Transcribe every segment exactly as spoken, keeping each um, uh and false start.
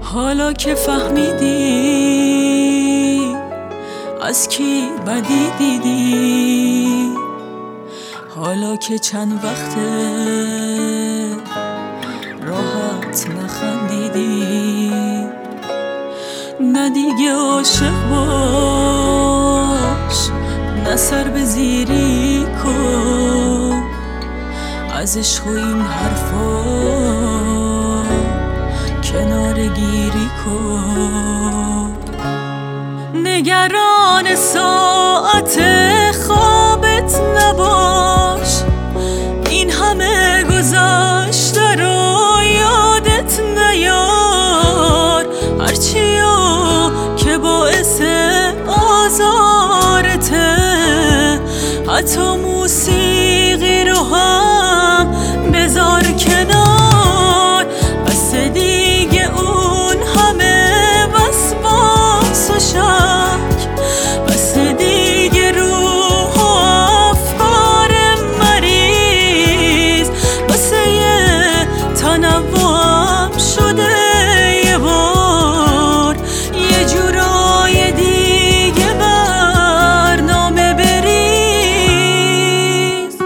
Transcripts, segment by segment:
حالا که فهمیدی از کی بدی دیدی، حالا که چند وقته راحت نخندیدی، نه دیگه عاشق باش، نه سر به زیری کن از عشق و این حرفا کنار گیری کن. نگران ساعت خوابت نباش، این همه گذشته رو یادت نیار، هرچیو که باعث آزارته، حتی موسیقی رو هم بذار کنار. بس دیگه اون همه وسواس و شک، بس دیگه روح و افکار مریض، بس یه تنوعم شده یه بار، یه جورای دیگه برنامه بریز.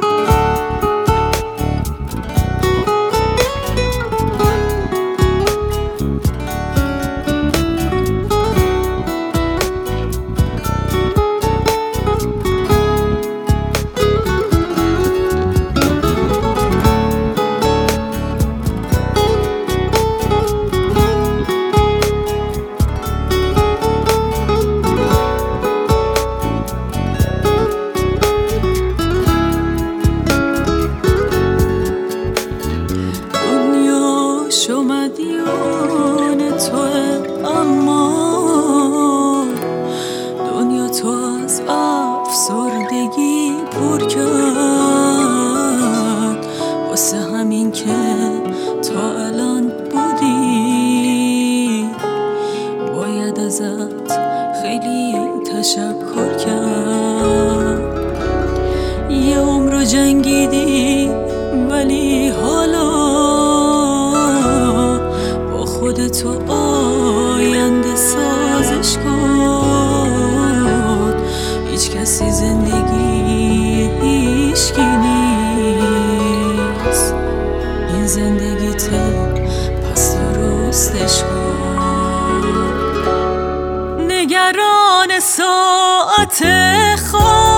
شمدیان توه اما دنیا تو از افسردگی پر کرد، واسه همین که تا الان بودی باید ازت خیلی تشکر کرد. یه عمر جنگیدی ولی حالا خودتو آینده سازش کن، هیچ کسی زندگی هیچکی نیست، این زندگیته پس درستش کن. نگران ساعت خواب